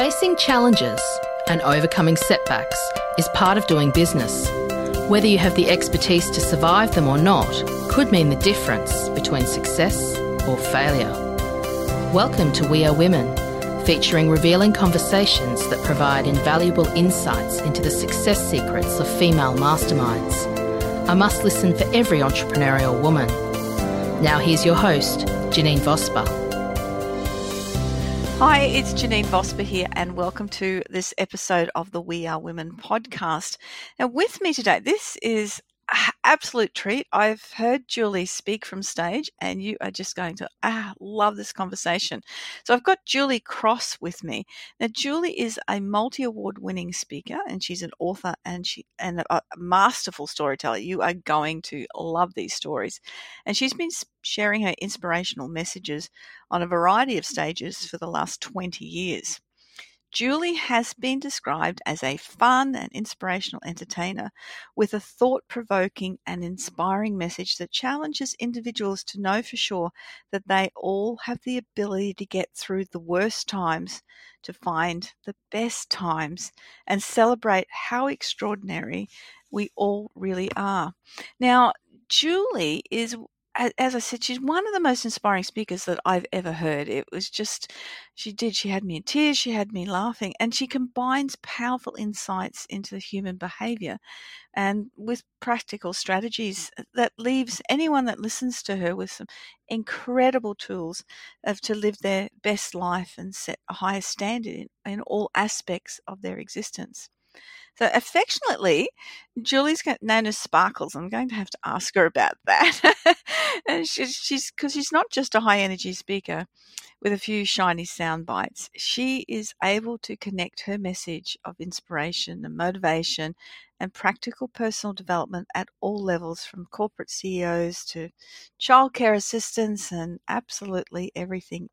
Facing challenges and overcoming setbacks is part of doing business. Whether you have the expertise to survive them or not could mean the difference between success or failure. Welcome to We Are Women, featuring revealing conversations that provide invaluable insights into the success secrets of female masterminds. A must listen for every entrepreneurial woman. Now here's your host, Janine Vosper. Hi, it's Janine Vosper here, and welcome to this episode of the We Are Women podcast. Now, with me today, this is an absolute treat. I've heard Julie speak from stage, and you are just going to love this conversation. So I've got Julie Cross with me. Now, Julie is a multi-award winning speaker, and she's an author and a masterful storyteller. You are going to love these stories. And she's been sharing her inspirational messages on a variety of stages for the last 20 years. Julie has been described as a fun and inspirational entertainer with a thought-provoking and inspiring message that challenges individuals to know for sure that they all have the ability to get through the worst times, to find the best times, and celebrate how extraordinary we all really are. Now, Julie is, as I said, she's one of the most inspiring speakers that I've ever heard. It was just, she had me in tears, she had me laughing, and she combines powerful insights into human behavior and with practical strategies that leaves anyone that listens to her with some incredible tools to live their best life and set a higher standard in all aspects of their existence. So affectionately, Julie's known as Sparkles. I'm going to have to ask her about that. And she's not just a high energy speaker with a few shiny sound bites. She is able to connect her message of inspiration and motivation and practical personal development at all levels, from corporate CEOs to childcare assistants and absolutely everything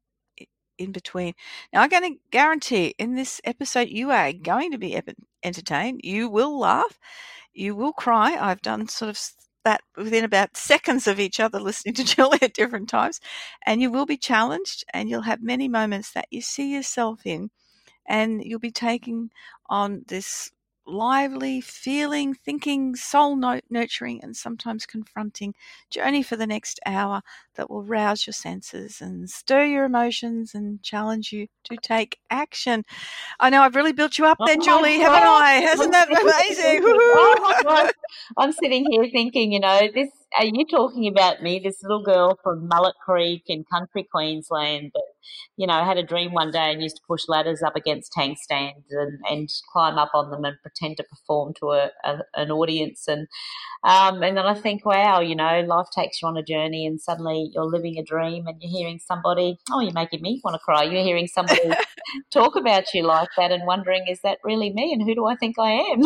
in between. Now, I'm going to guarantee in this episode you are going to be entertained. You will laugh. You will cry. I've done sort of that within about seconds of each other listening to Julie at different times. And you will be challenged, and you'll have many moments that you see yourself in, and you'll be taking on this lively, feeling, thinking, soul nurturing, and sometimes confronting journey for the next hour that will rouse your senses and stir your emotions and challenge you to take action. I know I've really built you up there, Julie, haven't I? Hasn't that been amazing? Oh my God. I'm sitting here thinking, are you talking about me, this little girl from Mullet Creek in country Queensland that, had a dream one day and used to push ladders up against tank stands and climb up on them and pretend to perform to an audience. And then I think, wow, life takes you on a journey and suddenly you're living a dream and you're hearing somebody, you're making me want to cry. You're hearing somebody talk about you like that and wondering, is that really me, and who do I think I am?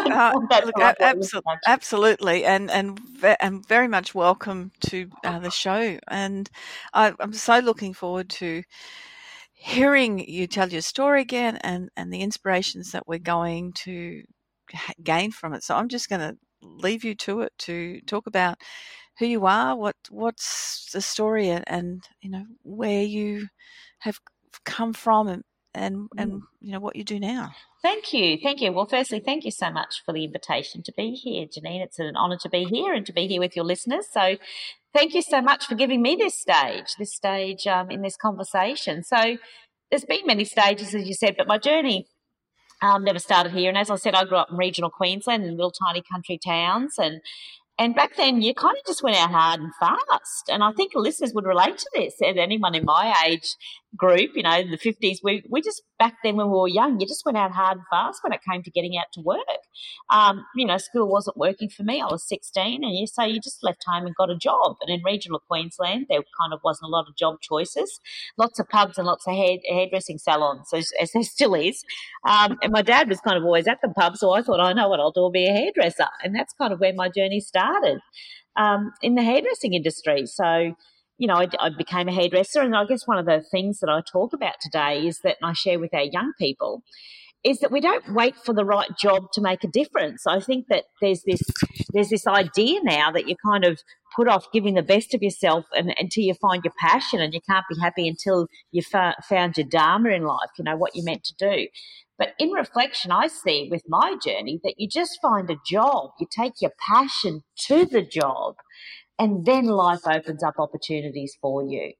Absolutely, and very much welcome to the show. And I'm so looking forward to hearing you tell your story again and the inspirations that we're going to gain from it. So I'm just going to leave you to it to talk about who you are, what's the story, and where you have come from and what you do now. Thank you. Well, firstly, thank you so much for the invitation to be here, Janine. It's an honour to be here and to be here with your listeners. So thank you so much for giving me this stage in this conversation. So there's been many stages, as you said, but my journey never started here. And as I said, I grew up in regional Queensland in little tiny country towns, and back then you kind of just went out hard and fast. And I think listeners would relate to this. And anyone in my age group, in the 50s, we just, back then when we were young, you just went out hard and fast when it came to getting out to work. School wasn't working for me. I was 16, and so you just left home and got a job. And in regional Queensland, there kind of wasn't a lot of job choices. Lots of pubs and lots of hairdressing salons, as there still is. And my dad was kind of always at the pub, so I thought, I know what I'll do, I'll be a hairdresser. And that's kind of where my journey started in the hairdressing industry. So, I became a hairdresser, and I guess one of the things that I talk about today is that, and I share with our young people, is that we don't wait for the right job to make a difference. I think that there's this idea now that you kind of put off giving the best of yourself until you find your passion, and you can't be happy until you found your dharma in life, what you're meant to do. But in reflection, I see with my journey that you just find a job, you take your passion to the job, and then life opens up opportunities for you.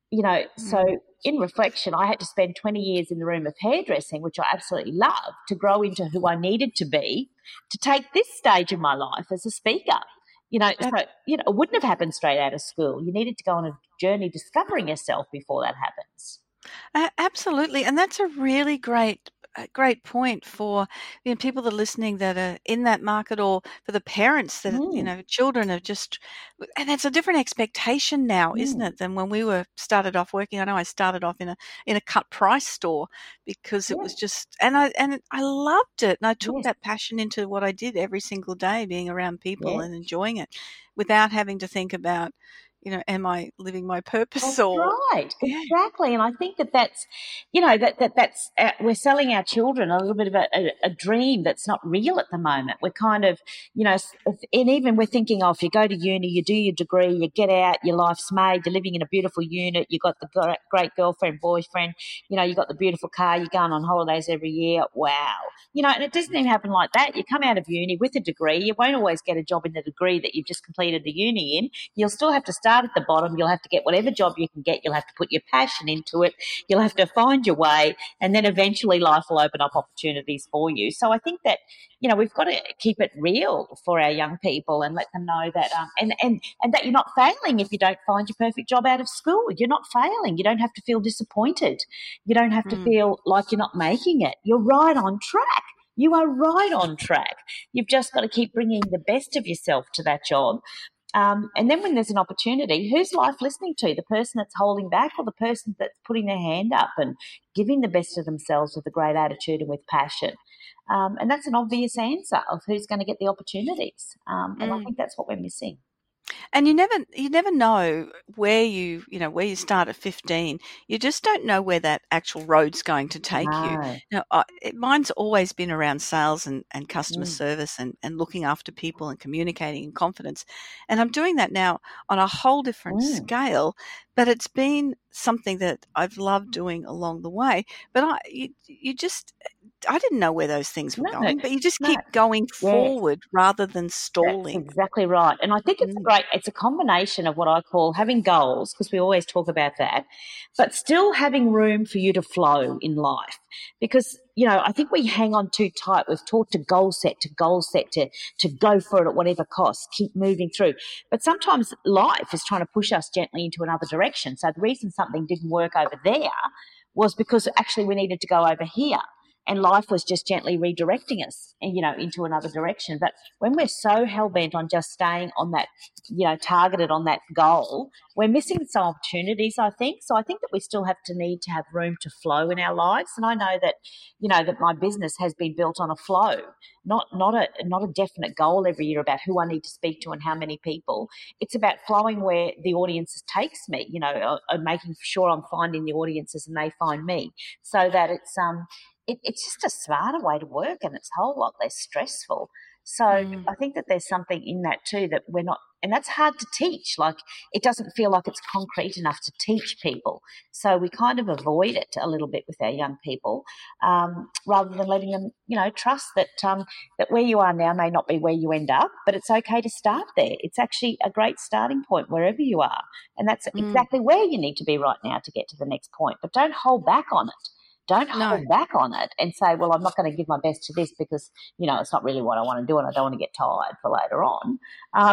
So in reflection, I had to spend 20 years in the room of hairdressing, which I absolutely loved, to grow into who I needed to be to take this stage of my life as a speaker. It wouldn't have happened straight out of school. You needed to go on a journey discovering yourself before that happens. Absolutely. And that's a really great point for people that are listening that are in that market, or for the parents that children are just, and it's a different expectation now, isn't it, than when we started off working. I know I started off in a cut price store because it was just, and I loved it, and I took that passion into what I did every single day, being around people and enjoying it without having to think about, am I living my purpose? That's right, exactly. And I think that's, that's we're selling our children a little bit of a dream that's not real at the moment. We're kind of, and even we're thinking, if you go to uni, you do your degree, you get out, your life's made, you're living in a beautiful unit, you got the great girlfriend, boyfriend, you got the beautiful car, you're going on holidays every year. Wow. And it doesn't even happen like that. You come out of uni with a degree, you won't always get a job in the degree that you've just completed the uni in. You'll still have to start at the bottom. You'll have to get whatever job you can get. You'll have to put your passion into it. You'll have to find your way, and then eventually life will open up opportunities for you. So I think that, we've got to keep it real for our young people and let them know that, and that you're not failing if you don't find your perfect job out of school. You're not failing. You don't have to feel disappointed. You don't have to feel like you're not making it. You're right on track. You are right on track. You've just got to keep bringing the best of yourself to that job. And then when there's an opportunity, who's life listening to? The person that's holding back, or the person that's putting their hand up and giving the best of themselves with a great attitude and with passion? And that's an obvious answer of who's going to get the opportunities. And I think that's what we're missing. And you never know where you start at 15. You just don't know where that actual road's going to take you. Now, mine's always been around sales and customer service and looking after people and communicating in confidence. And I'm doing that now on a whole different scale, but it's been something that I've loved doing along the way. But I didn't know where those things were going, but you just keep going forward rather than stalling. That's exactly right. And I think it's a combination of what I call having goals, because we always talk about that, but still having room for you to flow in life. Because, I think we hang on too tight. We've taught to goal set, to go for it at whatever cost, keep moving through. But sometimes life is trying to push us gently into another direction. So the reason something didn't work over there was because actually we needed to go over here. And life was just gently redirecting us, into another direction. But when we're so hell-bent on just staying on that, targeted on that goal, we're missing some opportunities, I think. So I think that we still need to have room to flow in our lives. And I know that, that my business has been built on a flow, not a definite goal every year about who I need to speak to and how many people. It's about flowing where the audience takes me, making sure I'm finding the audiences and they find me, so that it's just a smarter way to work, and it's a whole lot less stressful. So I think that there's something in that too that we're not, and that's hard to teach. Like, it doesn't feel like it's concrete enough to teach people. So we kind of avoid it a little bit with our young people, rather than letting them, trust that that where you are now may not be where you end up, but it's okay to start there. It's actually a great starting point wherever you are. And that's exactly where you need to be right now to get to the next point. But don't hold back on it. Don't hold back on it and say, well, I'm not going to give my best to this because, it's not really what I want to do and I don't want to get tired for later on. I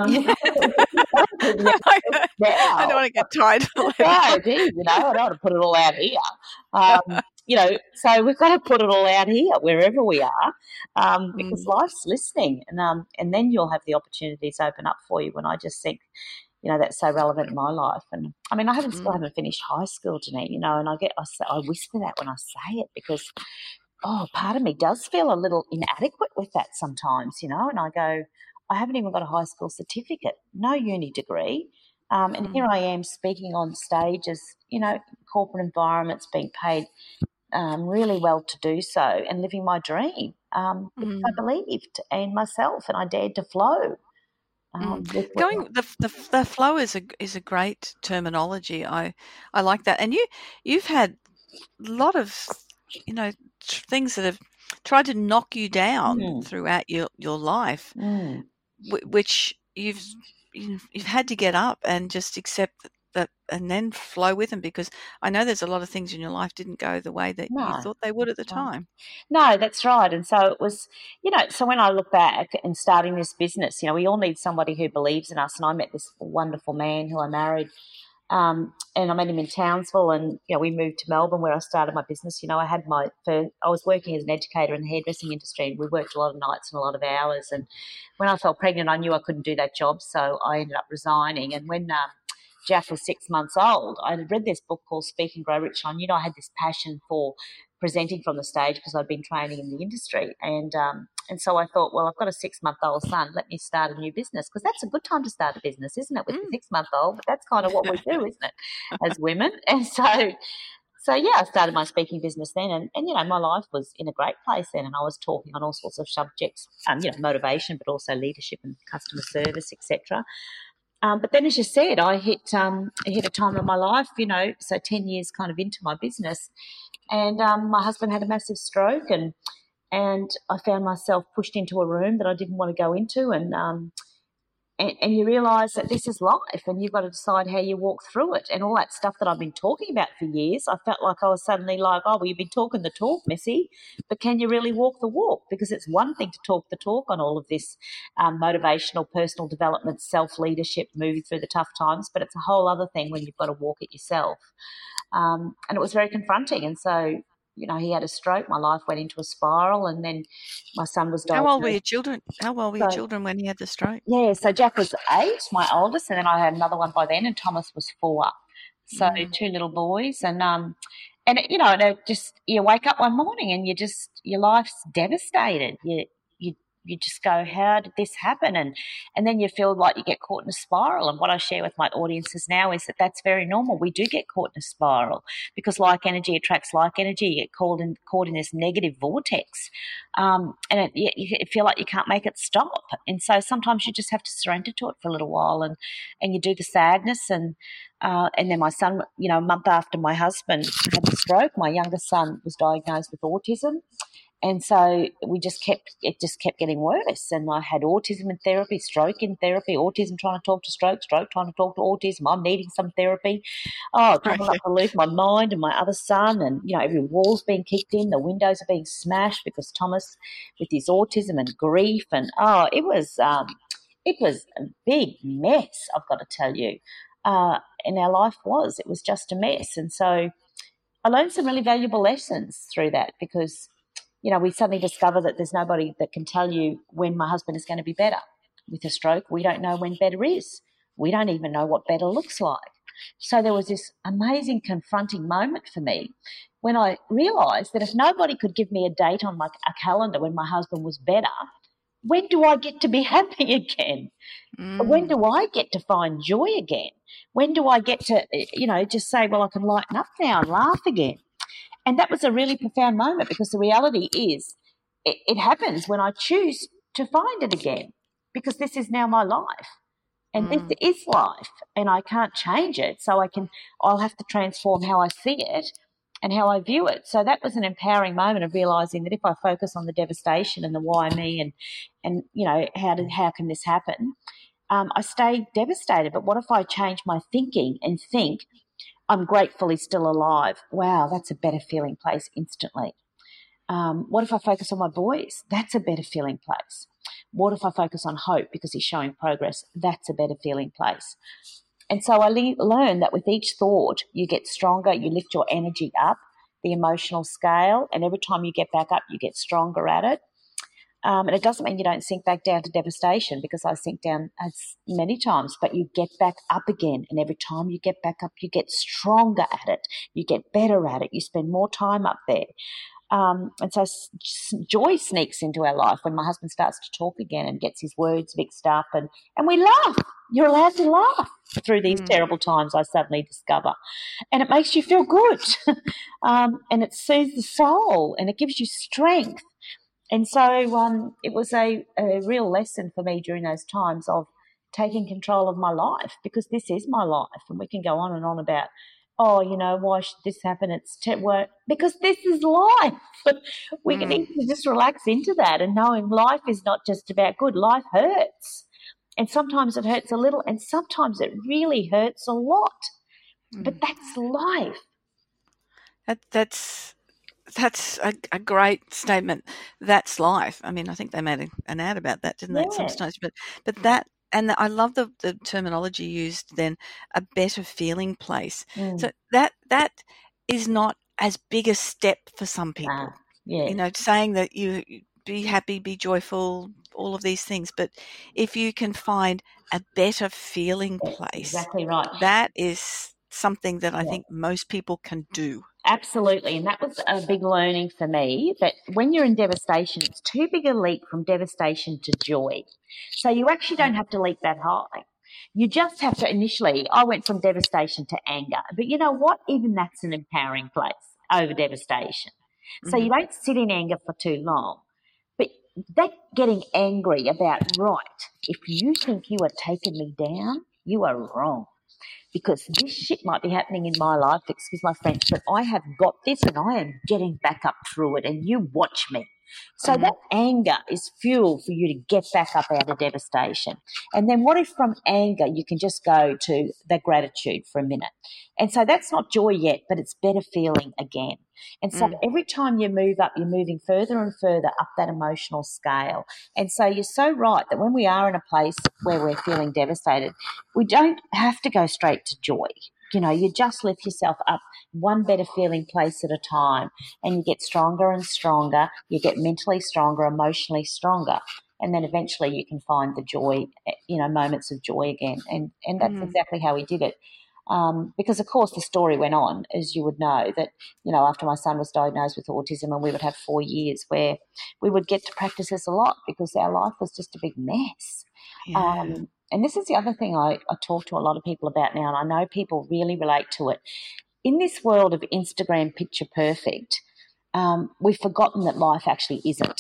don't want to get tired for later on. I don't want to put it all out here. So we've got to put it all out here wherever we are, because life's listening, and then you'll have the opportunities open up for you. When I just think, that's so relevant in my life. And I mean, I still haven't finished high school, Janine, and I whisper that when I say it, because, part of me does feel a little inadequate with that sometimes, and I go, I haven't even got a high school certificate, no uni degree. And here I am speaking on stages, corporate environments, being paid really well to do so and living my dream because I believed in myself and I dared to flow. Going the flow is a great terminology. I like that. And you've had a lot of things that have tried to knock you down throughout your life, which you've had to get up and just accept that and then flow with them, because I know there's a lot of things in your life didn't go the way that you thought they would at the time. No, that's right. And so it was, so when I look back and starting this business, we all need somebody who believes in us. And I met this wonderful man who I married, and I met him in Townsville, and, we moved to Melbourne where I started my business. I was working as an educator in the hairdressing industry, and we worked a lot of nights and a lot of hours. And when I fell pregnant, I knew I couldn't do that job. So I ended up resigning. And when Jack was 6 months old, I had read this book called Speak and Grow Rich. I knew I had this passion for presenting from the stage because I'd been training in the industry. And so I thought, well, I've got a 6-month-old son. Let me start a new business, because that's a good time to start a business, isn't it, with the 6-month-old? But that's kind of what we do, isn't it, as women? And so I started my speaking business then. And my life was in a great place then. And I was talking on all sorts of subjects, motivation, but also leadership and customer service, etc. But then, as you said, I hit a time of my life, so 10 years kind of into my business, and my husband had a massive stroke, and I found myself pushed into a room that I didn't want to go into, and you realise that this is life, and you've got to decide how you walk through it, and all that stuff that I've been talking about for years. I felt like I was suddenly like, oh, well, you've been talking the talk, Missy, but can you really walk the walk? Because it's one thing to talk the talk on all of this motivational, personal development, self-leadership, moving through the tough times, but it's a whole other thing when you've got to walk it yourself. And it was very confronting, and so he had a stroke. My life went into a spiral, and then my son was diagnosed. How old were your children? Your children when he had the stroke? Yeah, so Jack was 8, my oldest, and then I had another one by then, and Thomas was 4. So 2 little boys, and you wake up one morning and your life's devastated. You just go, how did this happen? And then you feel like you get caught in a spiral. And what I share with my audiences now is that that's very normal. We do get caught in a spiral because like energy attracts like energy. You get caught in this negative vortex, and you feel like you can't make it stop. And so sometimes you just have to surrender to it for a little while, and you do the sadness. And then my son, a month after my husband had the stroke, my youngest son was diagnosed with autism. And so it just kept getting worse. And I had autism in therapy, stroke in therapy, autism trying to talk to stroke trying to talk to autism. I'm needing some therapy. Oh, coming up to lose my mind and my other son. And, every wall's being kicked in. The windows are being smashed because Thomas with his autism and grief. And, it was a big mess, I've got to tell you. And our life it was just a mess. And so I learned some really valuable lessons through that because we suddenly discover that there's nobody that can tell you when my husband is going to be better. With a stroke, we don't know when better is. We don't even know what better looks like. So there was this amazing confronting moment for me when I realised that if nobody could give me a date on a calendar when my husband was better, when do I get to be happy again? When do I get to find joy again? When do I get to, just say, well, I can lighten up now and laugh again? And that was a really profound moment because the reality is it happens when I choose to find it again because this is now my life and this is life and I can't change it. So I'll have to transform how I see it and how I view it. So that was an empowering moment of realising that if I focus on the devastation and the why me and how can this happen, I stay devastated. But what if I change my thinking and think, I'm gratefully still alive. Wow, that's a better feeling place instantly. What if I focus on my boys? That's a better feeling place. What if I focus on hope because he's showing progress? That's a better feeling place. And so I learned that with each thought, you get stronger, you lift your energy up, the emotional scale, and every time you get back up, you get stronger at it. And it doesn't mean you don't sink back down to devastation because I sink down many times, but you get back up again. And every time you get back up, you get stronger at it. You get better at it. You spend more time up there. And so joy sneaks into our life when my husband starts to talk again and gets his words mixed up, and we laugh. You're allowed to laugh through these terrible times, I suddenly discover. And it makes you feel good. And it soothes the soul and it gives you strength. And so it was a real lesson for me during those times of taking control of my life, because this is my life. And we can go on and on about, oh, why should this happen? It's work, because this is life. But we need to just relax into that and knowing life is not just about good. Life hurts. And sometimes it hurts a little and sometimes it really hurts a lot. But that's life. That's a great statement. That's life. I mean, I think they made an ad about that, didn't they, at some stage? But that, and I love the terminology used then, a better feeling place. So that is not as big a step for some people. Saying that you be happy, be joyful, all of these things. But if you can find a better feeling place, exactly right, that is something that I think most people can do. Absolutely. And that was a big learning for me, that when you're in devastation, it's too big a leap from devastation to joy. So you actually don't have to leap that high. You just have to initially, I went from devastation to anger. But you know what? Even that's an empowering place over devastation. So you don't sit in anger for too long. But that getting angry about, right, if you think you are taking me down, you are wrong. Because this shit might be happening in my life, excuse my French, but I have got this and I am getting back up through it, and you watch me. So that anger is fuel for you to get back up out of devastation. And then what if from anger you can just go to the gratitude for a minute? And so that's not joy yet, but it's better feeling again. And so every time you move up, you're moving further and further up that emotional scale. And so you're so right that when we are in a place where we're feeling devastated, we don't have to go straight to joy. You just lift yourself up one better feeling place at a time, and you get stronger and stronger. You get mentally stronger, emotionally stronger. And then eventually you can find the joy, moments of joy again. And that's exactly how we did it. Because, of course, the story went on, as you would know, that, after my son was diagnosed with autism, and we would have 4 years where we would get to practice this a lot because our life was just a big mess. Yeah. And this is the other thing I talk to a lot of people about now, and I know people really relate to it. In this world of Instagram picture perfect, we've forgotten that life actually isn't.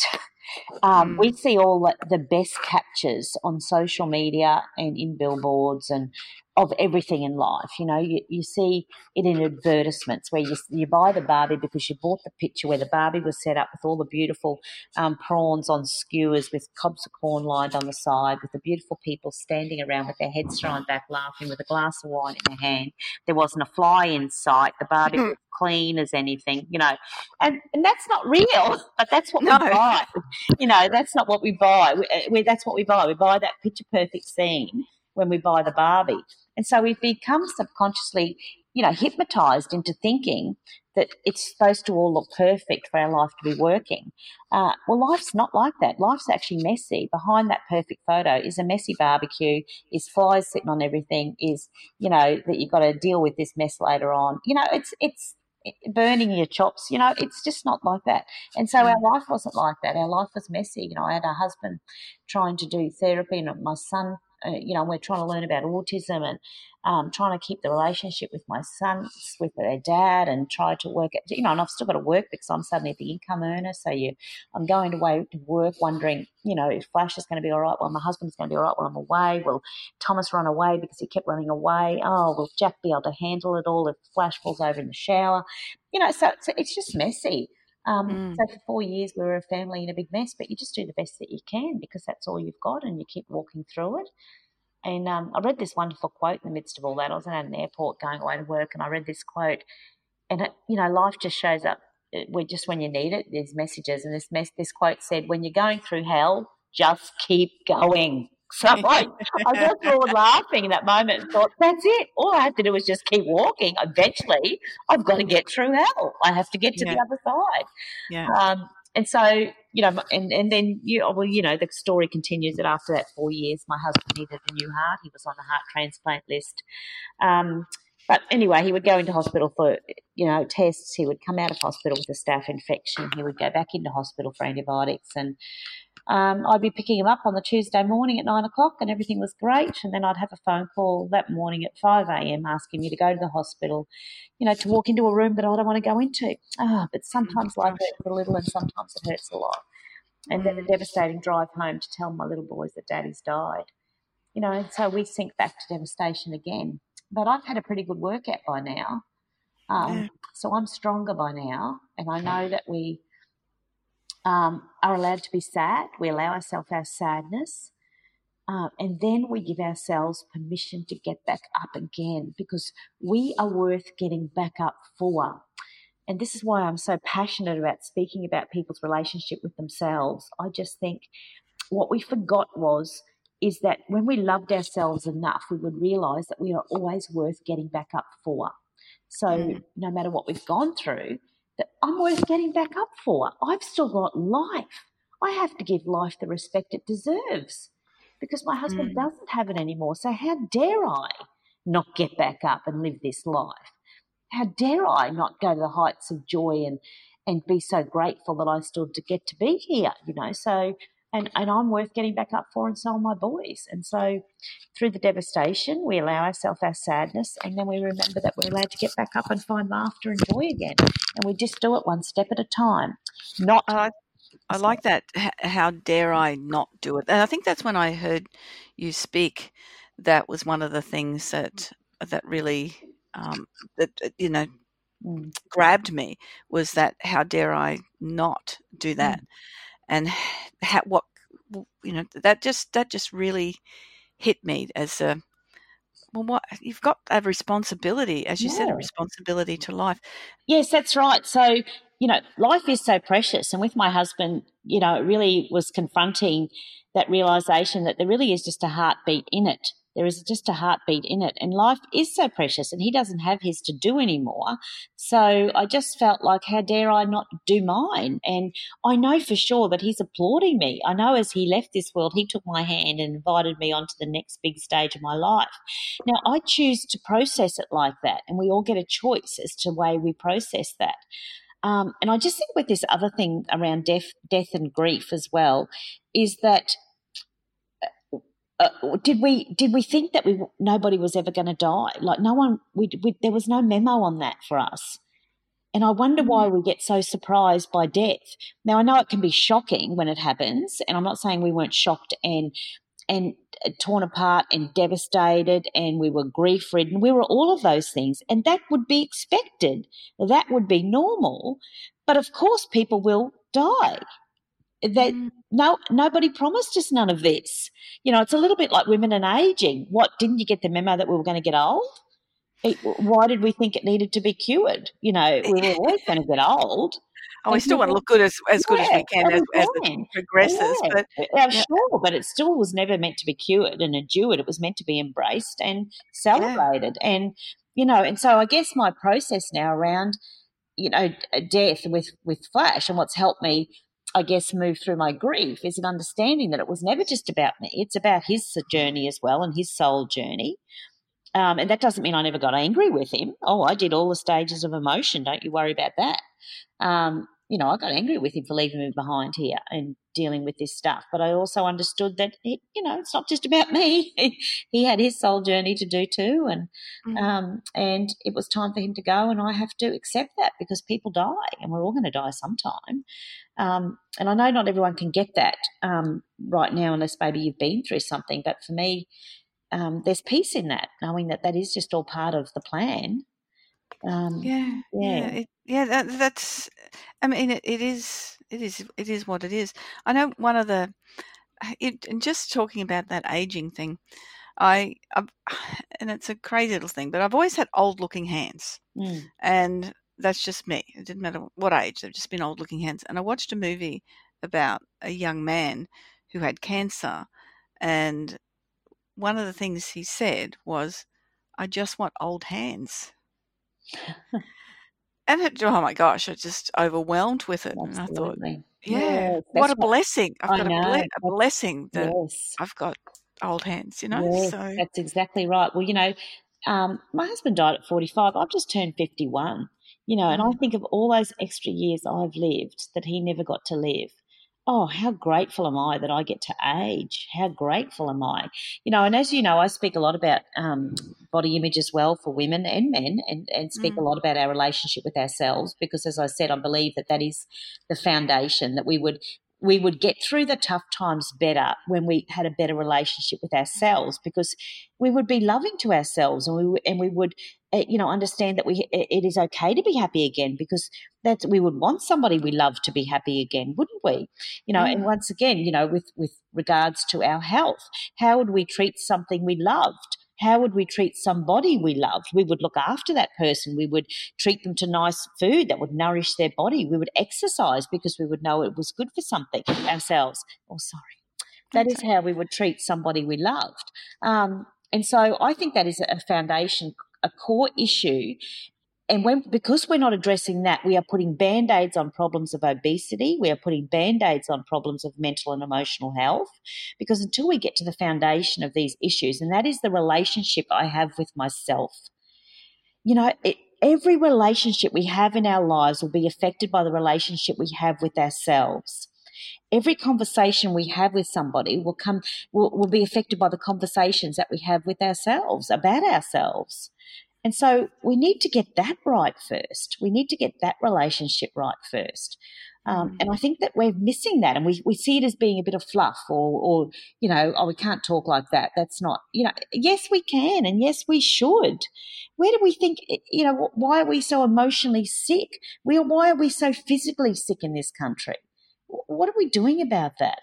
We see all the best captures on social media and in billboards and of everything in life. You see it in advertisements where you buy the Barbie because you bought the picture where the Barbie was set up with all the beautiful prawns on skewers with cobs of corn lined on the side, with the beautiful people standing around with their heads thrown back laughing with a glass of wine in their hand. There wasn't a fly in sight. The Barbie was clean as anything, and that's not real, but that's what we buy. That's not what we buy. That's what we buy. We buy that picture perfect scene when we buy the Barbie. And so we've become subconsciously, hypnotized into thinking that it's supposed to all look perfect for our life to be working. Well, life's not like that. Life's actually messy. Behind that perfect photo is a messy barbecue, is flies sitting on everything, is, that you've got to deal with this mess later on. It's burning your chops, it's just not like that. And so our life wasn't like that. Our life was messy. I had a husband trying to do therapy, and my son, we're trying to learn about autism, and trying to keep the relationship with my sons, with their dad, and try to work it, and I've still got to work because I'm suddenly the income earner. So I'm going away to work wondering, if Flash is going to be all right. Well, my husband's going to be all right while I'm away. Will Thomas run away because he kept running away? Oh, will Jack be able to handle it all if Flash falls over in the shower? So it's just messy. So for 4 years we were a family in a big mess, but you just do the best that you can because that's all you've got, and you keep walking through it. And I read this wonderful quote in the midst of all that. I was at an airport going away to work, and I read this quote, and life just shows up just when you need it. There's messages, and this quote said, "When you're going through hell, just keep going." So I just started laughing in that moment and thought, that's it. All I have to do is just keep walking. Eventually, I've got to get through hell. I have to get to the other side. Yeah. And so, and then, the story continues that after that 4 years, my husband needed a new heart. He was on the heart transplant list. But anyway, he would go into hospital for, tests. He would come out of hospital with a staph infection. He would go back into hospital for antibiotics. And I'd be picking him up on the Tuesday morning at 9 o'clock and everything was great. And then I'd have a phone call that morning at 5 a.m. asking me to go to the hospital, to walk into a room that I don't want to go into. But sometimes life hurts a little and sometimes it hurts a lot. And then a devastating drive home to tell my little boys that Daddy's died. And so we sink back to devastation again. But I've had a pretty good workout by now. So I'm stronger by now. And I know that we are allowed to be sad. We allow ourselves our sadness. And then we give ourselves permission to get back up again because we are worth getting back up for. And this is why I'm so passionate about speaking about people's relationship with themselves. I just think what we forgot is that when we loved ourselves enough, we would realise that we are always worth getting back up for. So no matter what we've gone through, that I'm worth getting back up for. I've still got life. I have to give life the respect it deserves because my husband doesn't have it anymore. So how dare I not get back up and live this life? How dare I not go to the heights of joy and be so grateful that I still get to be here, So and I'm worth getting back up for, and so are my boys. And so through the devastation, we allow ourselves our sadness, and then we remember that we're allowed to get back up and find laughter and joy again. And we just do it one step at a time. I like that. How dare I not do it? And I think that's when I heard you speak. That was one of the things that really grabbed me, was that how dare I not do that. And that just really hit me as what you've got a responsibility, as you said, a responsibility to life. Yes, that's right. So, life is so precious. And with my husband, it really was confronting that realisation that there really is just a heartbeat in it. There is just a heartbeat in it. And life is so precious and he doesn't have his to do anymore. So I just felt like, how dare I not do mine? And I know for sure that he's applauding me. I know as he left this world, he took my hand and invited me onto the next big stage of my life. Now, I choose to process it like that, and we all get a choice as to the way we process that. And I just think with this other thing around death and grief as well, is that did we think that nobody was ever going to die? Like no one, there was no memo on that for us. And I wonder why we get so surprised by death. Now, I know it can be shocking when it happens, and I'm not saying we weren't shocked and torn apart and devastated and we were grief-ridden. We were all of those things, and that would be expected. That would be normal. But, of course, people will die. Nobody promised us none of this. It's a little bit like women and aging. What, didn't you get the memo that we were going to get old? Why did we think it needed to be cured? We were always going to get old. Oh, we still want to look good as good as we can as it progresses. Yeah. Sure, but it still was never meant to be cured and endured. It was meant to be embraced and celebrated. Yeah. And so I guess my process now around, death with Flash, and what's helped me, I guess, move through my grief is an understanding that it was never just about me. It's about his journey as well and his soul journey. And that doesn't mean I never got angry with him. Oh, I did all the stages of emotion. Don't you worry about that. I got angry with him for leaving me behind here and dealing with this stuff. But I also understood that, it's not just about me. He had his soul journey to do too. And it was time for him to go, and I have to accept that because people die and we're all going to die sometime. And I know not everyone can get that right now unless maybe you've been through something. But for me, there's peace in that, knowing that is just all part of the plan. That's. I mean, it is what it is. I know one of and just talking about that aging thing, and it's a crazy little thing, but I've always had old-looking hands, and that's just me. It didn't matter what age; they've just been old-looking hands. And I watched a movie about a young man who had cancer, and one of the things he said was, "I just want old hands." And oh my gosh, I was just overwhelmed with it. Absolutely. And I thought, what a blessing. I've got a blessing that I've got old hands, Yes, so that's exactly right. Well, my husband died at 45. I've just turned 51, and I think of all those extra years I've lived that he never got to live. Oh, how grateful am I that I get to age? How grateful am I? And as you know, I speak a lot about body image as well for women and men, and speak a lot about our relationship with ourselves, because, as I said, I believe that is the foundation, that we would get through the tough times better when we had a better relationship with ourselves, because we would be loving to ourselves, and we would understand that it is okay to be happy again, because we would want somebody we love to be happy again, wouldn't we? And once again, with regards to our health, how would we treat something we loved? How would we treat somebody we loved? We would look after that person. We would treat them to nice food that would nourish their body. We would exercise because we would know it was good for something ourselves. Oh, sorry. That is how we would treat somebody we loved. And so I think that is a foundation, a core issue. And because we're not addressing that, we are putting Band-Aids on problems of obesity. We are putting Band-Aids on problems of mental and emotional health, because until we get to the foundation of these issues, and that is the relationship I have with myself. Every relationship we have in our lives will be affected by the relationship we have with ourselves. Every conversation we have with somebody will be affected by the conversations that we have with ourselves, about ourselves. And so we need to get that right first. We need to get that relationship right first. And I think that we're missing that, and we see it as being a bit of fluff, or we can't talk like that. That's not, yes, we can, and yes, we should. Where do we think, why are we so emotionally sick? Why are we so physically sick in this country? What are we doing about that?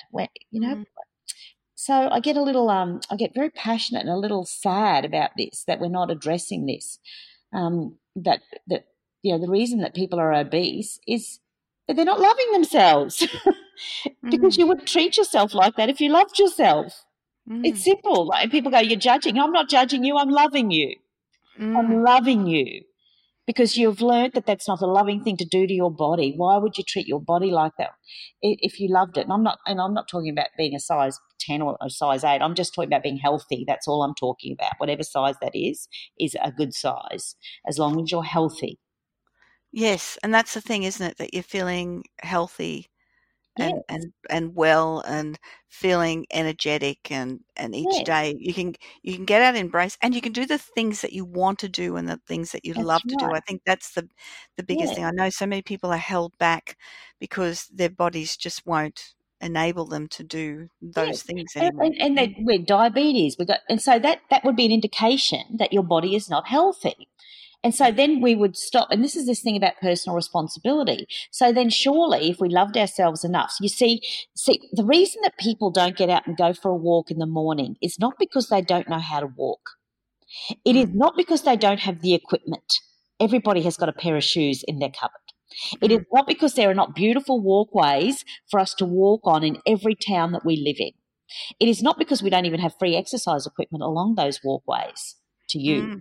So I get I get very passionate and a little sad about this, that we're not addressing this. The reason that people are obese is that they're not loving themselves, because you wouldn't treat yourself like that if you loved yourself. It's simple. Like, people go, "You're judging." I'm not judging you. I'm loving you. I'm loving you. Because you've learned that that's not a loving thing to do to your body. Why would you treat your body like that if you loved it? And I'm not talking about being a size 10 or a size 8. I'm just talking about being healthy. That's all I'm talking about. Whatever size that is a good size, as long as you're healthy. Yes, and that's the thing, isn't it? That you're feeling healthy and well, and feeling energetic, and each day you can get out and embrace, and you can do the things that you want to do and the things that you love to do. I think that's the biggest thing. I know so many people are held back because their bodies just won't enable them to do those things anymore. And that with diabetes, and so that would be an indication that your body is not healthy. And so then we would stop, and this is this thing about personal responsibility. So then surely if we loved ourselves enough, you see, the reason that people don't get out and go for a walk in the morning is not because they don't know how to walk. It is not because they don't have the equipment. Everybody has got a pair of shoes in their cupboard. It is not because there are not beautiful walkways for us to walk on in every town that we live in. It is not because we don't even have free exercise equipment along those walkways to use.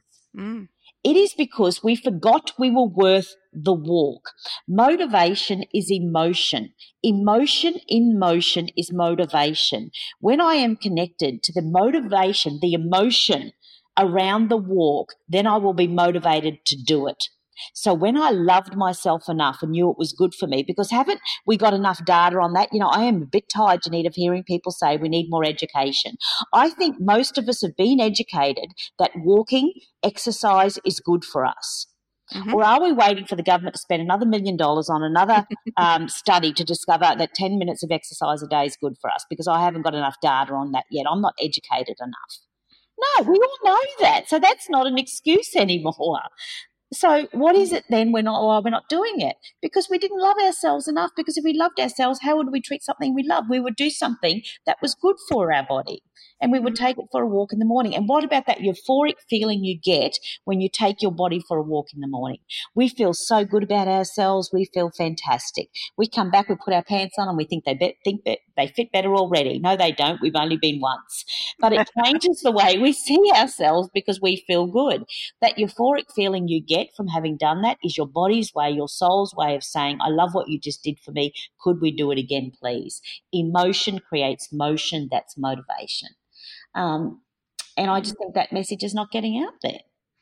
It is because we forgot we were worth the walk. Motivation is emotion. Emotion in motion is motivation. When I am connected to the motivation, the emotion around the walk, then I will be motivated to do it. So when I loved myself enough and knew it was good for me, because haven't we got enough data on that? I am a bit tired, Janine, of hearing people say we need more education. I think most of us have been educated that walking, exercise is good for us. Or are we waiting for the government to spend another $1 million on another study to discover that 10 minutes of exercise a day is good for us? Because I haven't got enough data on that yet. I'm not educated enough. No, we all know that. So that's not an excuse anymore. So what is it then we're not doing it? Because we didn't love ourselves enough. Because if we loved ourselves, how would we treat something we love? We would do something that was good for our body, and we would take it for a walk in the morning. And what about that euphoric feeling you get when you take your body for a walk in the morning? We feel so good about ourselves. We feel fantastic. We come back, we put our pants on, and we think they fit better already. No, they don't. We've only been once. But it changes the way we see ourselves because we feel good. That euphoric feeling you get from having done that is your body's way, your soul's way of saying, I love what you just did for me. Could we do it again, please? Emotion creates motion. That's motivation. And I just think that message is not getting out there.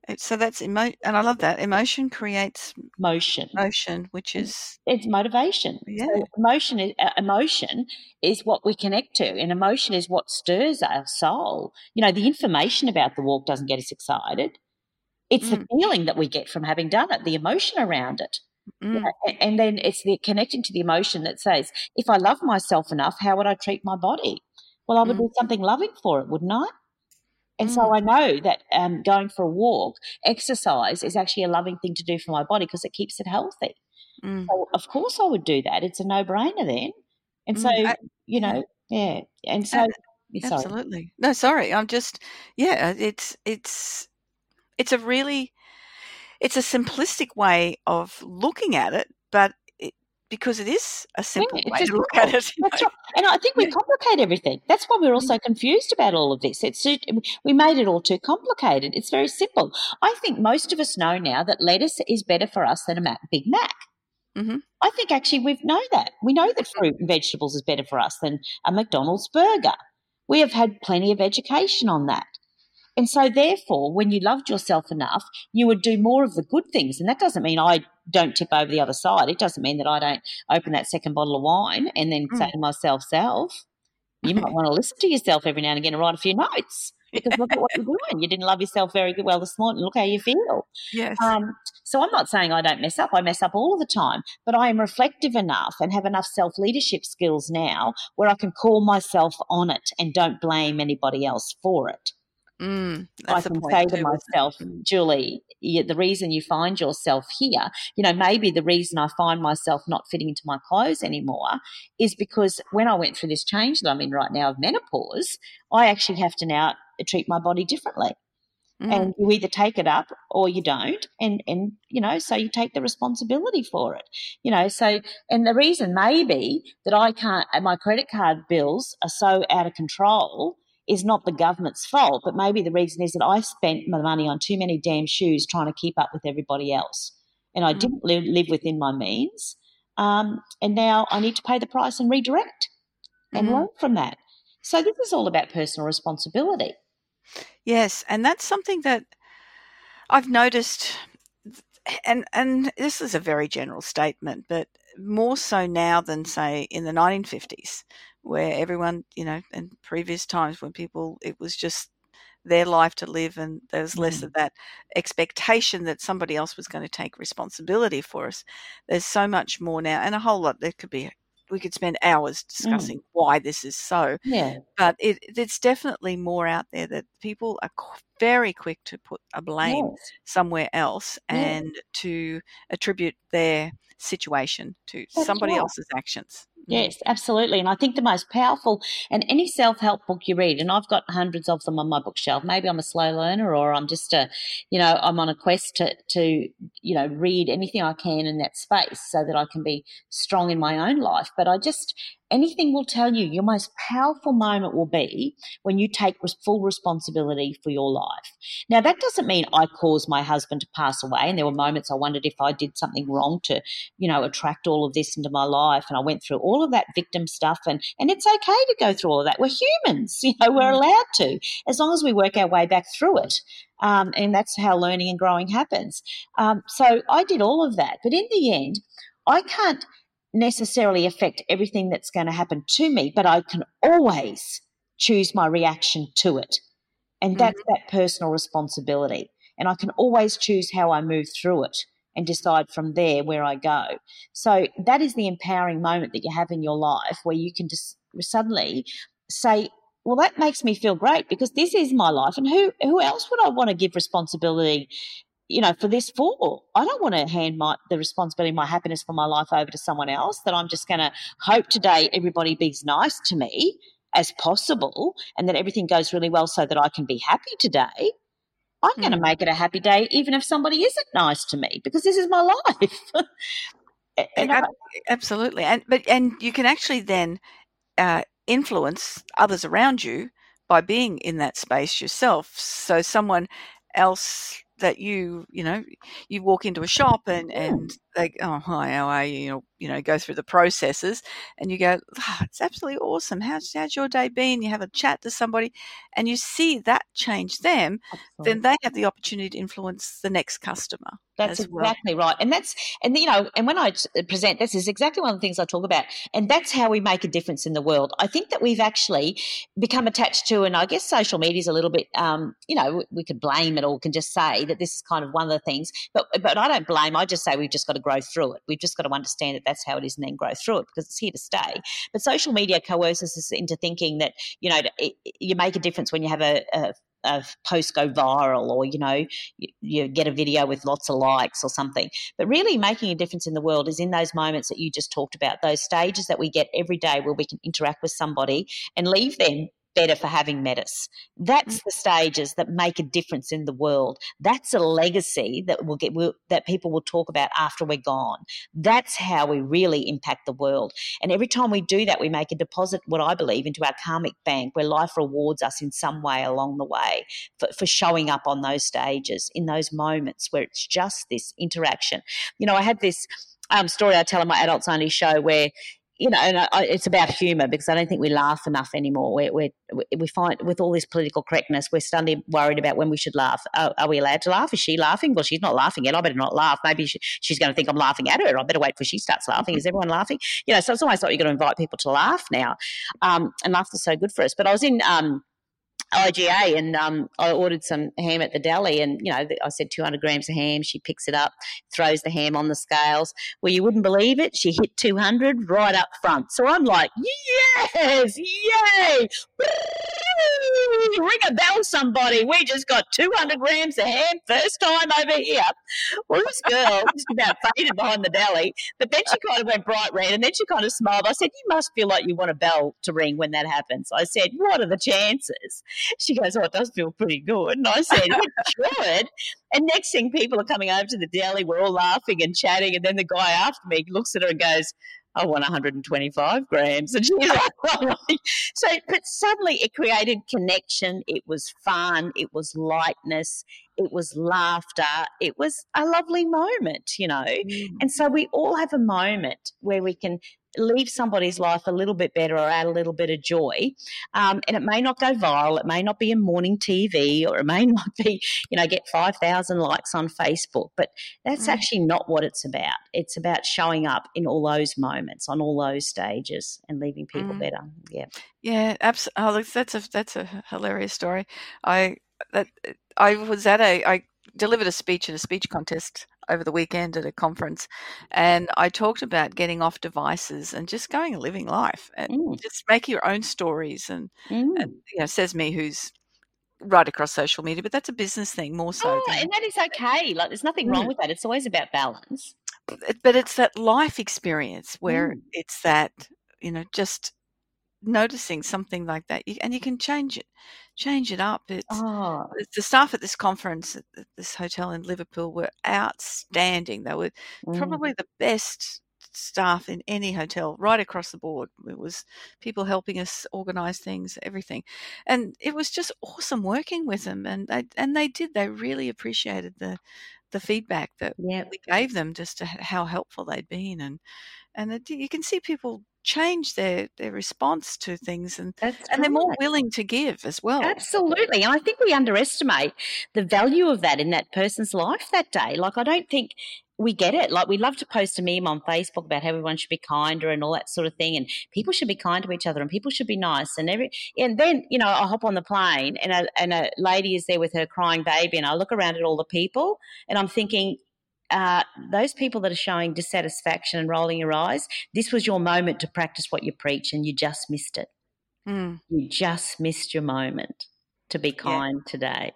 So that's and I love that. Emotion creates motion, which is it's motivation. Yeah. So emotion is what we connect to, and emotion is what stirs our soul. The information about the walk doesn't get us excited. It's the feeling that we get from having done it, the emotion around it. And then it's the connecting to the emotion that says, if I love myself enough, how would I treat my body? Well, I would do something loving for it, wouldn't I? And so I know that going for a walk, exercise is actually a loving thing to do for my body because it keeps it healthy. So of course I would do that. It's a no-brainer then. And so, yeah. And so, absolutely. No, sorry. I'm just, it's a really, it's a simplistic way of looking at it, but because it is a simple way to look at it. That's right. And I think we complicate everything. That's why we're all so confused about all of this. We made it all too complicated. It's very simple. I think most of us know now that lettuce is better for us than a Big Mac. Mm-hmm. I think actually we know that. We know that fruit and vegetables is better for us than a McDonald's burger. We have had plenty of education on that. And so therefore, when you loved yourself enough, you would do more of the good things. And that doesn't mean I don't tip over the other side. It doesn't mean that I don't open that second bottle of wine and then say to myself, you might want to listen to yourself every now and again and write a few notes. Because look at what you're doing. You didn't love yourself very well this morning. Look how you feel. Yes. So I'm not saying I don't mess up. I mess up all the time. But I am reflective enough and have enough self-leadership skills now where I can call myself on it and don't blame anybody else for it. I can say to myself, Julie, the reason you find yourself here, maybe the reason I find myself not fitting into my clothes anymore is because when I went through this change that I'm in right now of menopause, I actually have to now treat my body differently. And you either take it up or you don't. And so you take the responsibility for it. So, and the reason maybe that I can't, my credit card bills are so out of control is not the government's fault, but maybe the reason is that I spent my money on too many damn shoes trying to keep up with everybody else. And I didn't live within my means. And now I need to pay the price and redirect and learn from that. So this is all about personal responsibility. Yes, and that's something that I've noticed, and this is a very general statement, but more so now than, say, in the 1950s, where everyone, in previous times when people, it was just their life to live and there was less of that expectation that somebody else was going to take responsibility for us. There's so much more now, and a whole lot. We could spend hours discussing why this is so. Yeah. But it's definitely more out there that people are very quick to put a blame somewhere else and to attribute their situation to somebody else's actions. Yes, absolutely. And I think the most powerful, and any self-help book you read, and I've got hundreds of them on my bookshelf. Maybe I'm a slow learner, or I'm just I'm on a quest to read anything I can in that space so that I can be strong in my own life. But anything will tell you your most powerful moment will be when you take full responsibility for your life. Now, that doesn't mean I caused my husband to pass away, and there were moments I wondered if I did something wrong to, attract all of this into my life, and I went through all of that victim stuff, and it's okay to go through all of that. We're humans, we're allowed to, as long as we work our way back through it. And that's how learning and growing happens. So I did all of that, but in the end, I can't necessarily affect everything that's going to happen to me, but I can always choose my reaction to it. And that's that personal responsibility. And I can always choose how I move through it and decide from there where I go. So that is the empowering moment that you have in your life where you can just suddenly say, well, that makes me feel great because this is my life. And who else would I want to give responsibility for this for? I don't want to hand the responsibility, my happiness for my life over to someone else, that I'm just going to hope today everybody be as nice to me as possible and that everything goes really well so that I can be happy today. I'm going to make it a happy day even if somebody isn't nice to me because this is my life. Absolutely. And you can actually then influence others around you by being in that space yourself. So someone else that you walk into a shop and they, oh, hi, how are you? go through the processes, and you go, it's absolutely awesome. How's your day been? You have a chat to somebody and you see that change them, then they have the opportunity to influence the next customer. That's exactly right. And when I present, this is exactly one of the things I talk about. And that's how we make a difference in the world. I think that we've actually become attached to, and I guess social media is a little bit, we could blame it or can just say that this is kind of one of the things. But I don't blame. I just say we've just got to grow through it. We've just got to understand that that's how it is and then grow through it because it's here to stay. But social media coerces us into thinking that, you make a difference when you have a post go viral or, you get a video with lots of likes or something. But really making a difference in the world is in those moments that you just talked about, those stages that we get every day where we can interact with somebody and leave them better for having met us. That's the stages that make a difference in the world. That's a legacy that that people will talk about after we're gone. That's how we really impact the world. And every time we do that, we make a deposit, what I believe, into our karmic bank where life rewards us in some way along the way for showing up on those stages, in those moments where it's just this interaction. I had this story I tell on my Adults Only show where and it's about humour because I don't think we laugh enough anymore. We find with all this political correctness, we're suddenly worried about when we should laugh. Are we allowed to laugh? Is she laughing? Well, she's not laughing yet. I better not laugh. Maybe she's going to think I'm laughing at her. I better wait till she starts laughing. Is everyone laughing? So it's almost like you've got to invite people to laugh now. And laughter's so good for us. But I was in IGA and I ordered some ham at the deli and, I said 200 grams of ham. She picks it up, throws the ham on the scales. Well, you wouldn't believe it. She hit 200 right up front. So I'm like, yes, yay. Ring a bell, somebody. We just got 200 grams of ham first time over here. Well, this girl just about fainted behind the deli, but then she kind of went bright red and then she kind of smiled. I said, you must feel like you want a bell to ring when that happens. I said, what are the chances? She goes, it does feel pretty good. And I said, it should. And next thing, people are coming over to the deli. We're all laughing and chatting. And then the guy after me looks at her and goes, I want 125 grams. And she's like, but suddenly it created connection. It was fun. It was lightness. It was laughter. It was a lovely moment, And so we all have a moment where we can leave somebody's life a little bit better or add a little bit of joy. And it may not go viral. It may not be a morning TV or it may not be, get 5,000 likes on Facebook. But that's actually not what it's about. It's about showing up in all those moments, on all those stages and leaving people better. Yeah. Yeah, absolutely. Oh, that's a hilarious story. I delivered a speech at a speech contest over the weekend at a conference, and I talked about getting off devices and just going and living life and just making your own stories. And says me who's right across social media, but that's a business thing more so. And that is okay. Like, there's nothing wrong with that. It's always about balance. But it's that life experience where it's that, just noticing something like that, and you can change it up. The staff at this conference at this hotel in Liverpool were outstanding. They were probably the best staff in any hotel right across the board. It was people helping us organize things, everything, and it was just awesome working with them. And they really appreciated the feedback that we gave them, just to how helpful they'd been, and you can see people change their response to things, and they're more willing to give as well. Absolutely. And I think we underestimate the value of that in that person's life that day. Like, I don't think we get it. Like, we love to post a meme on Facebook about how everyone should be kinder and all that sort of thing, and people should be kind to each other and people should be nice. And then, I hop on the plane and a lady is there with her crying baby, and I look around at all the people and I'm thinking, those people that are showing dissatisfaction and rolling your eyes, this was your moment to practice what you preach and you just missed it. You just missed your moment to be kind today.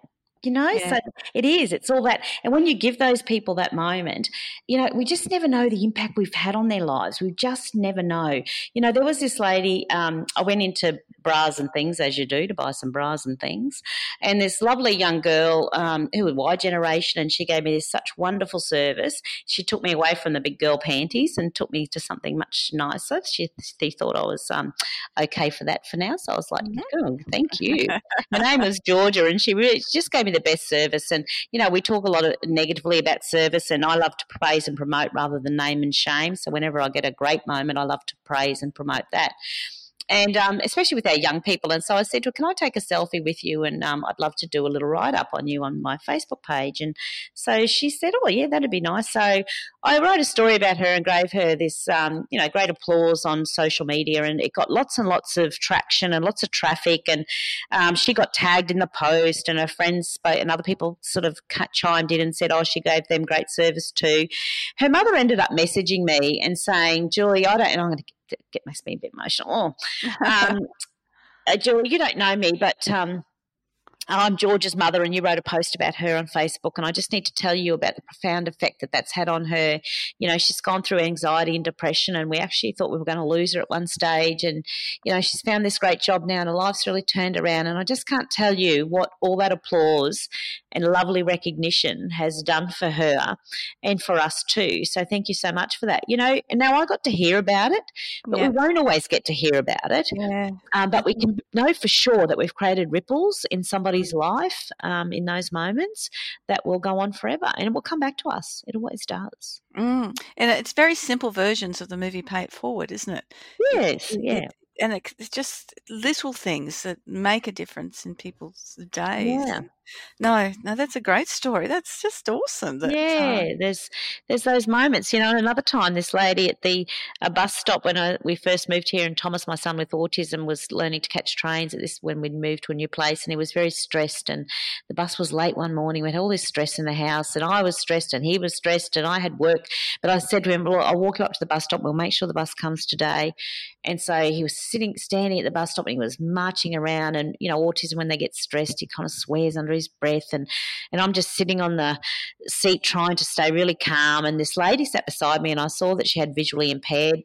So it is. It's all that. And when you give those people that moment, we just never know the impact we've had on their lives. We just never know. There was this lady, I went into bras and things, as you do, to buy some bras and things, and this lovely young girl who was Y generation, and she gave me such wonderful service. She took me away from the big girl panties and took me to something much nicer. She thought I was okay for that for now. So I was like, oh, thank you. Her name was Georgia, and she just gave me me the best service. And, we talk a lot negatively about service, and I love to praise and promote rather than name and shame. So whenever I get a great moment, I love to praise and promote that. And especially with our young people. And so I said to her, can I take a selfie with you? And I'd love to do a little write-up on you on my Facebook page. And so she said, oh, yeah, that'd be nice. So I wrote a story about her and gave her this, great applause on social media. And it got lots and lots of traction and lots of traffic. And she got tagged in the post, and her friends spoke, and other people sort of chimed in and said, oh, she gave them great service too. Her mother ended up messaging me and saying, Julie, and I'm going to makes me a bit emotional. Julie, you don't know me, but I'm George's mother, and you wrote a post about her on Facebook, and I just need to tell you about the profound effect that's had on her. She's gone through anxiety and depression, and we actually thought we were going to lose her at one stage, and, she's found this great job now, and her life's really turned around, and I just can't tell you what all that applause and lovely recognition has done for her and for us too. So thank you so much for that. And now I got to hear about it, but we won't always get to hear about it. Yeah. But we can know for sure that we've created ripples in somebody's life in those moments that will go on forever, and it will come back to us. It always does. And it's very simple versions of the movie Pay It Forward, isn't it? Yes, and it's just little things that make a difference in people's days. Yeah. No, that's a great story. That's just awesome. There's those moments. Another time, this lady at the bus stop when we first moved here, and Thomas, my son with autism, was learning to catch trains when we'd moved to a new place, and he was very stressed, and the bus was late one morning. We had all this stress in the house, and I was stressed, and he was stressed, and I had work. But I said to him, well, I'll walk you up to the bus stop. We'll make sure the bus comes today. And so he was standing at the bus stop, and he was marching around, and, autism, when they get stressed, he kind of swears under his breath, and I'm just sitting on the seat trying to stay really calm, and this lady sat beside me, and I saw that she had visually impaired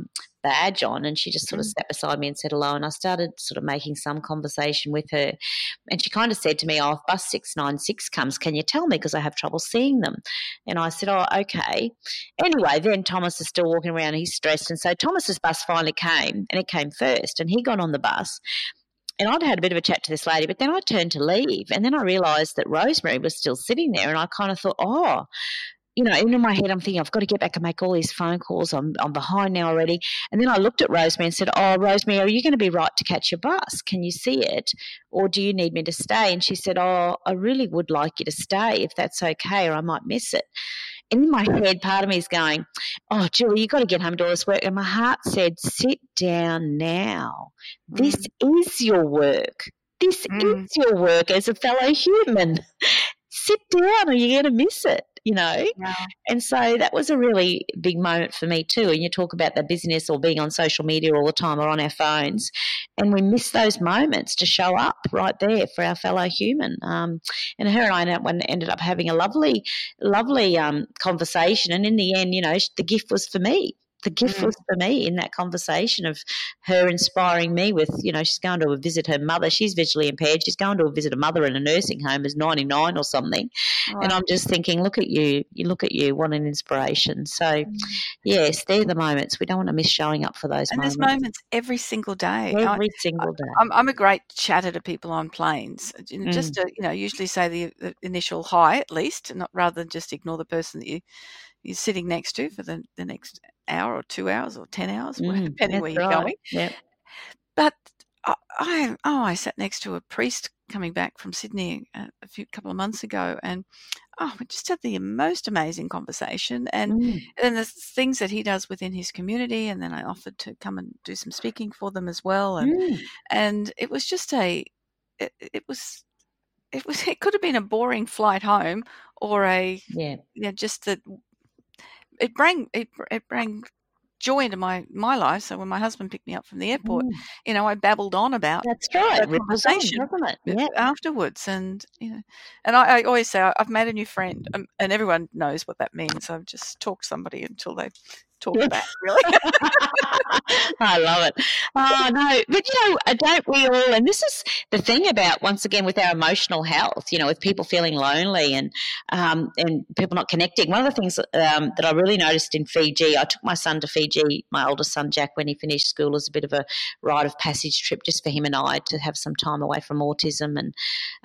badge on, and she just sort of sat beside me and said hello, and I started sort of making some conversation with her, and she kind of said to me, oh, if bus 696 comes, can you tell me, because I have trouble seeing them? And I said, oh, okay. Anyway, then Thomas is still walking around, and he's stressed, and so Thomas's bus finally came, and it came first, and he got on the bus. And I'd had a bit of a chat to this lady, but then I turned to leave, and then I realised that Rosemary was still sitting there, and I kind of thought, oh, even in my head I'm thinking, I've got to get back and make all these phone calls. I'm behind now already. And then I looked at Rosemary and said, oh, Rosemary, are you going to be right to catch your bus? Can you see it? Or do you need me to stay? And she said, oh, I really would like you to stay if that's okay, or I might miss it. And in my head, part of me is going, oh, Julie, you've got to get home and do all this work. And my heart said, sit down now. This is your work. This is your work as a fellow human. Sit down or you're going to miss it, Yeah. And so that was a really big moment for me too. And you talk about the business or being on social media all the time or on our phones, and we miss those moments to show up right there for our fellow human. And her and I ended up having a lovely conversation. And in the end, the gift was for me. The gift was for me in that conversation of her inspiring me with, she's going to visit her mother. She's visually impaired. She's going to visit a mother in a nursing home who's 99 or something. Right. And I'm just thinking, look at you. Look at you. What an inspiration. So, yes, they're the moments. We don't want to miss showing up for those moments. And there's moments every single day. Every single day. I'm a great chatter to people on planes. Just to, usually say the initial hi at least, rather than just ignore the person that you're sitting next to for the next hour or 2 hours or 10 hours, depending where you're going. Yep. But I sat next to a priest coming back from Sydney a couple of months ago, and we just had the most amazing conversation. And then the things that he does within his community, and then I offered to come and do some speaking for them as well. And it was just it could have been a boring flight home, or just that. It bring joy into my life. So when my husband picked me up from the airport, I babbled on about that's right, that conversation afterwards. And and I always say I've made a new friend, and everyone knows what that means. I've just talked to somebody until they talk back, really. I love it. Oh, no. But, don't we all, and this is the thing about, once again, with our emotional health, with people feeling lonely and people not connecting. One of the things that I really noticed in Fiji, I took my son to Fiji, my oldest son, Jack, when he finished school, as a bit of a rite of passage trip just for him and I to have some time away from autism. And,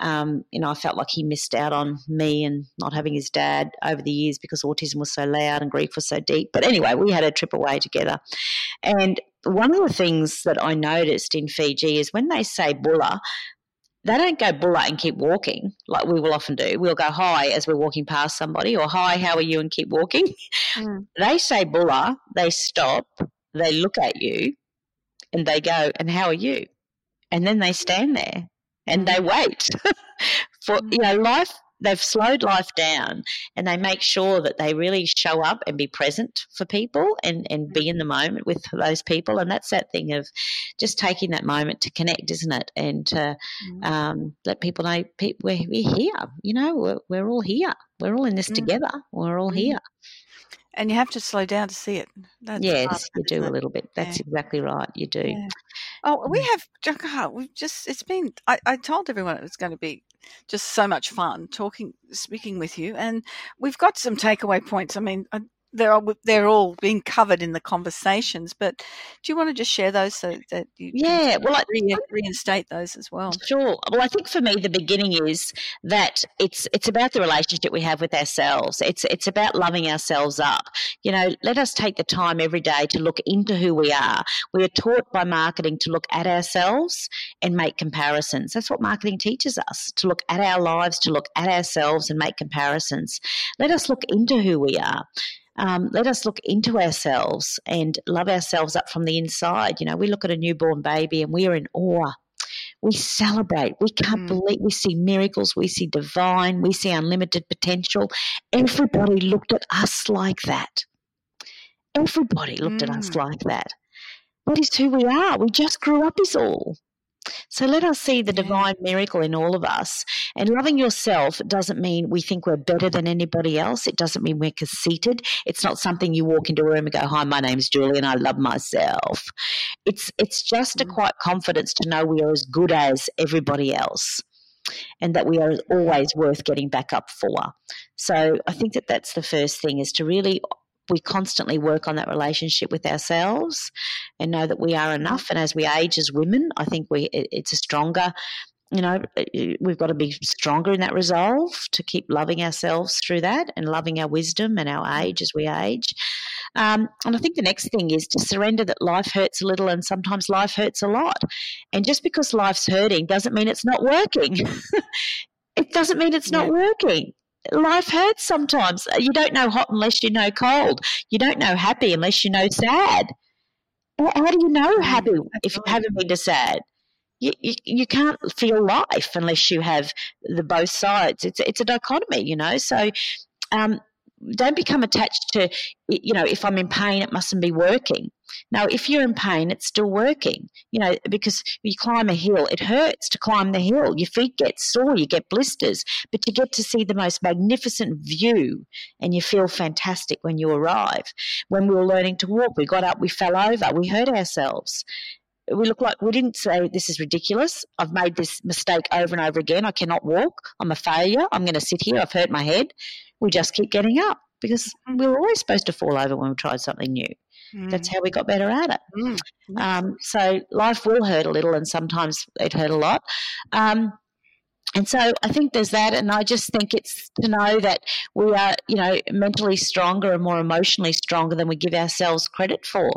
I felt like he missed out on me and not having his dad over the years because autism was so loud and grief was so deep. But anyway, we had a trip away together. And one of the things that I noticed in Fiji is when they say bulla, they don't go bulla and keep walking like we will often do. We'll go hi as we're walking past somebody, or hi, how are you, and keep walking. They say bulla, they stop, they look at you, and they go, and how are you? And then they stand there and they wait for, life. They've slowed life down, and they make sure that they really show up and be present for people and be in the moment with those people. And that's that thing of just taking that moment to connect, isn't it? And to let people know we're here, we're all here. We're all in this together. We're all here. And you have to slow down to see it. Yes, you do a little bit. That's exactly right. You do. Yeah. Oh, we have, it's been, I told everyone it was going to be just so much fun speaking with you. And we've got some takeaway points. I mean, they're all being covered in the conversations, but do you want to just share those so that you can reinstate those as well? Sure. Well, I think for me the beginning is that it's about the relationship we have with ourselves. It's about loving ourselves up. Let us take the time every day to look into who we are. We are taught by marketing to look at ourselves and make comparisons. That's what marketing teaches us, to look at our lives, to look at ourselves and make comparisons. Let us look into who we are. Let us look into ourselves and love ourselves up from the inside. We look at a newborn baby and we are in awe. We celebrate. We can't believe. We see miracles. We see divine. We see unlimited potential. Everybody looked at us like that. Everybody looked at us like that. That is who we are. We just grew up is all. So let us see the divine miracle in all of us. And loving yourself doesn't mean we think we're better than anybody else. It doesn't mean we're conceited. It's not something you walk into a room and go, hi, my name's Julie and I love myself. It's just a quiet confidence to know we are as good as everybody else and that we are always worth getting back up for. So I think that's the first thing, is to really we constantly work on that relationship with ourselves and know that we are enough. And as we age as women, I think it's a stronger, we've got to be stronger in that resolve to keep loving ourselves through that and loving our wisdom and our age as we age. And I think the next thing is to surrender that life hurts a little and sometimes life hurts a lot. And just because life's hurting doesn't mean it's not working. It doesn't mean it's not working. Life hurts sometimes. You don't know hot unless you know cold. You don't know happy unless you know sad. How do you know happy if you haven't been to sad? You can't feel life unless you have the both sides. It's a dichotomy, So don't become attached to, if I'm in pain, it mustn't be working. No, if you're in pain, it's still working, because you climb a hill, it hurts to climb the hill. Your feet get sore, you get blisters, but you get to see the most magnificent view and you feel fantastic when you arrive. When we were learning to walk, we got up, we fell over, we hurt ourselves. We look like we didn't say, this is ridiculous. I've made this mistake over and over again. I cannot walk. I'm a failure. I'm going to sit here. I've hurt my head. We just keep getting up because we were always supposed to fall over when we tried something new. That's how we got better at it. So life will hurt a little and sometimes it hurt a lot. And so I think there's that, and I just think it's to know that we are, mentally stronger and more emotionally stronger than we give ourselves credit for.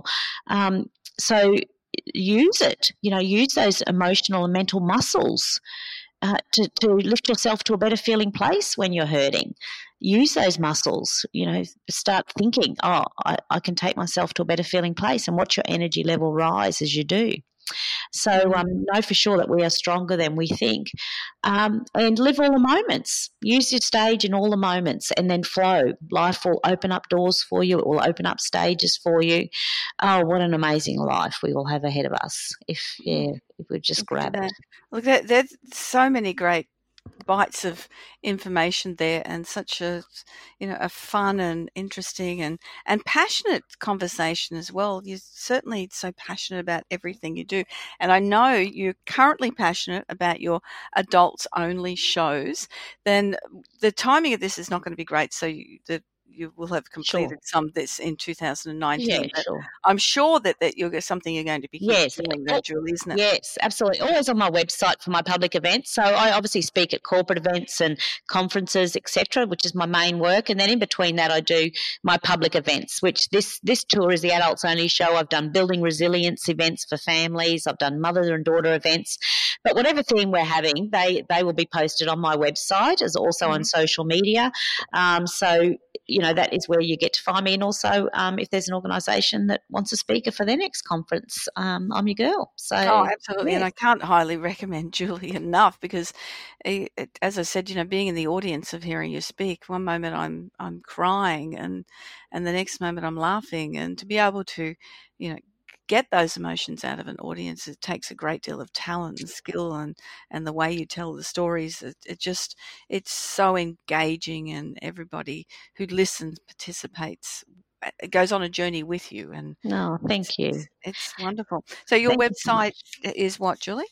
So use it, use those emotional and mental muscles to lift yourself to a better feeling place when you're hurting. Use those muscles, start thinking, I can take myself to a better feeling place, and watch your energy level rise as you do. So know for sure that we are stronger than we think, and live all the moments. Use your stage in all the moments and then flow. Life will open up doors for you. It will open up stages for you. Oh, what an amazing life we will have ahead of us if we just grab it. Look, there's so many great bites of information there, and such a fun and interesting and passionate conversation as well. You're certainly so passionate about everything you do, and I know you're currently passionate about your adults only shows. Then the timing of this is not going to be great, so you will have completed some of this in 2019. Yeah, sure. I'm sure that you're something you're going to be doing that, Julie, isn't it? Yes, absolutely. Always on my website for my public events. So I obviously speak at corporate events and conferences, etc., which is my main work. And then in between that, I do my public events, which this tour is the adults only show. I've done building resilience events for families. I've done mother and daughter events. But whatever theme we're having, they will be posted on my website, as also on social media. So that is where you get to find me. And also, if there's an organisation that wants a speaker for their next conference, I'm your girl. So, absolutely. Yeah. And I can't highly recommend Julie enough, because, as I said, being in the audience of hearing you speak, one moment I'm crying and the next moment I'm laughing, and to be able to, get those emotions out of an audience, it takes a great deal of talent and skill, and the way you tell the stories, it's so engaging, and everybody who listens participates. It goes on a journey with you. And thank you. It's wonderful. So your website is what, Julie?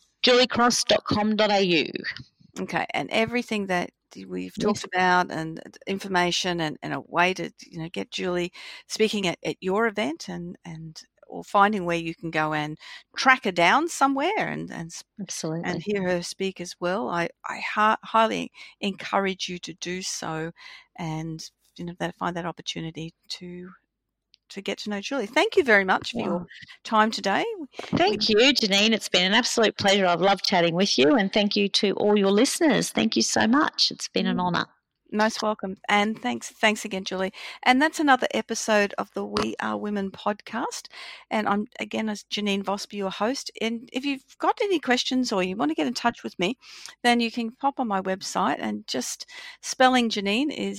juliecross.com.au. Okay, and everything that we've talked about, and information, and a way to get Julie speaking at your event, or finding where you can go and track her down somewhere and absolutely, and hear her speak as well. I highly encourage you to do so, and find that opportunity to get to know Julie. Thank you very much for your time today. Thank you, Janine. It's been an absolute pleasure. I've loved chatting with you, and thank you to all your listeners. Thank you so much. It's been an honour. Most welcome. And thanks again, Julie. And that's another episode of the We Are Women podcast. And I'm, again, as Janine Vosper, your host. And if you've got any questions or you want to get in touch with me, then you can pop on my website, and just spelling Janine is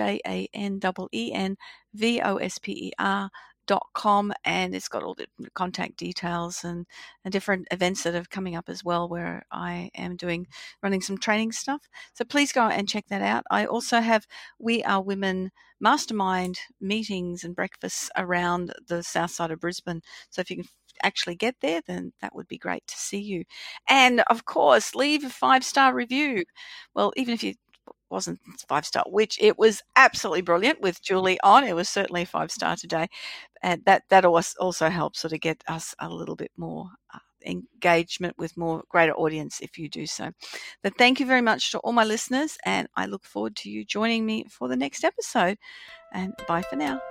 JANEENVOSPER.com, and it's got all the contact details and different events that are coming up as well, where I am running some training stuff. So please go and check that out. I also have We Are Women mastermind meetings and breakfasts around the south side of Brisbane. So if you can actually get there, then that would be great to see you. And of course, leave a 5-star review. Well, even if you wasn't 5-star, which it was absolutely brilliant with Julie on. It was certainly a 5-star today. And that also helps sort of get us a little bit more engagement with greater audience if you do so. But thank you very much to all my listeners, and I look forward to you joining me for the next episode. And bye for now.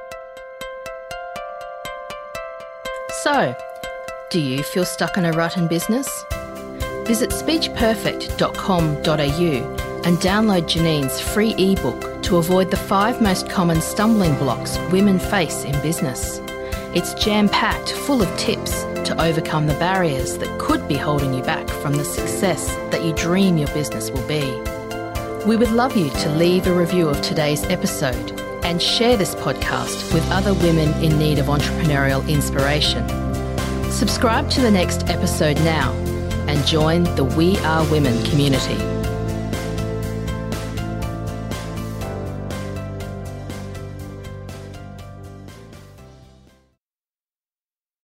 So, do you feel stuck in a rut in business? Visit speechperfect.com.au and download Janine's free ebook to avoid the 5 most common stumbling blocks women face in business. It's jam-packed, full of tips to overcome the barriers that could be holding you back from the success that you dream your business will be. We would love you to leave a review of today's episode and share this podcast with other women in need of entrepreneurial inspiration. Subscribe to the next episode now and join the We Are Women community.